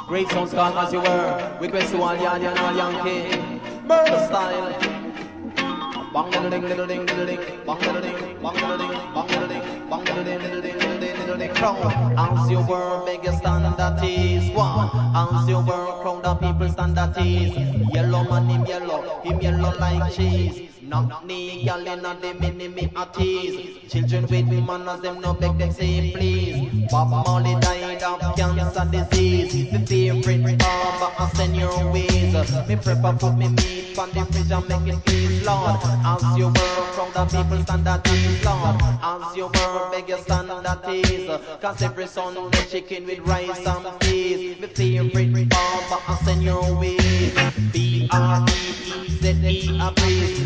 Great sounds calm as you were. Request to all Yard and all Yankee. Murder style. Bang little ding, little ding, little ding. Bang little ding, bang little ding, bang little ding, bang little ding, little ding, little ding, little ding. Crowd, as you were, beg your stand that is one. As you were, crowd of people stand that is. Yellow man, him yellow like cheese. Knock knee, y'all in a the mini a tease. Children with manners, them no beg them say please. Bob Marley died of cancer disease. The favorite barber I send your ways. Me prepare put me meat on the fridge and make it please, Lord. As you were, crowd of people stand at ease, Lord. As you were, beg you stand at ease. Cause every Sunday chicken with rice and peas. Me favorite barber I send your ways. B-R-E-E-Z-E a breeze.